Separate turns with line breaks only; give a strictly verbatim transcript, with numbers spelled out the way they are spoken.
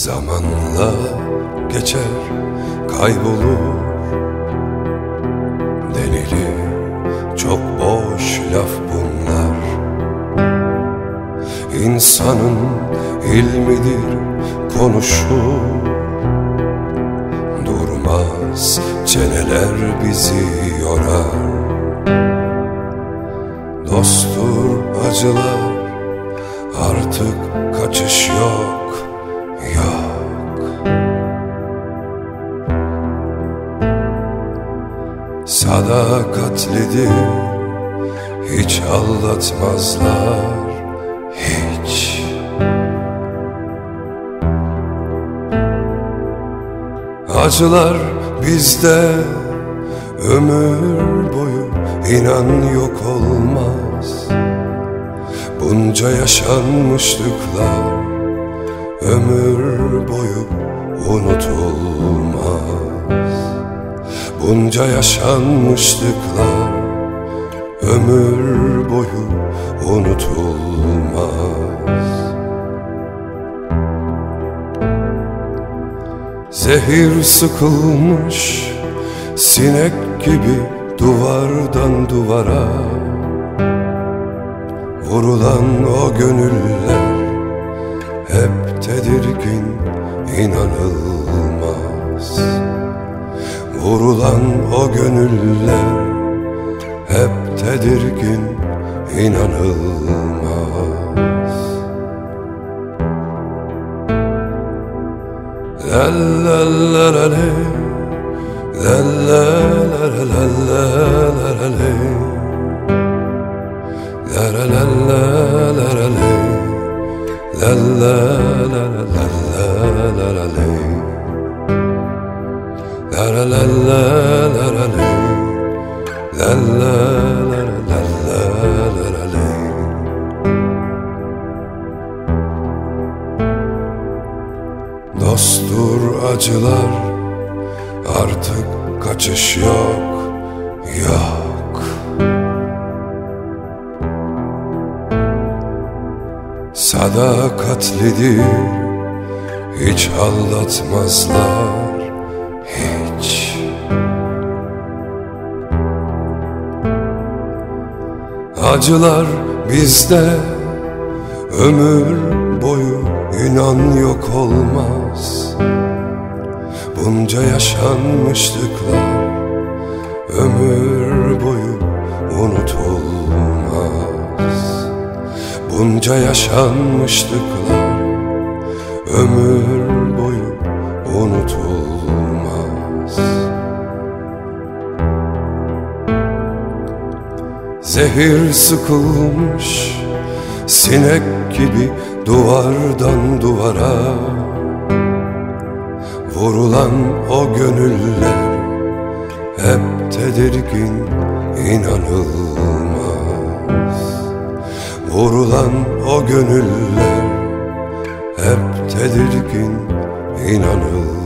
Zamanla geçer, kaybolur. Denili çok boş laf bunlar. İnsanın ilmidir konuşur. Durmaz çeneler bizi yorar. Dosttur acılar, artık kaçış yok, yok. Sadakatlidir, hiç aldatmazlar, hiç. Acılar bizde ömür boyu, inan yok olmaz. Bunca yaşanmışlıklar ömür boyu unutulmaz. Bunca yaşanmışlıklar ömür boyu unutulmaz. Zehir sıkılmış sinek gibi duvardan duvara vurulan o gönüller hep tedirgin, inanılmaz. Vurulan o gönüller hep tedirgin, inanılmaz. La la la la la, la la la la la la la la. La la la la la la la, la la la la la la la la, la la la la la la la, la la la la la la la. Dosttur acılar, artık kaçış yok, yok. Sadakatlidir, hiç aldatmazlar, hiç. Acılar bizde ömür boyu, inan yok olmaz. Bunca yaşanmışlıklar ömür boyu unutulmaz. Bunca yaşanmışlıklar ömür boyu unutulmaz. Zehir sıkılmış sinek gibi duvardan duvara vurulan o gönüller hep tedirgin, inanılmaz. Vurulan o gönüller hep tedirgin, inanılmaz.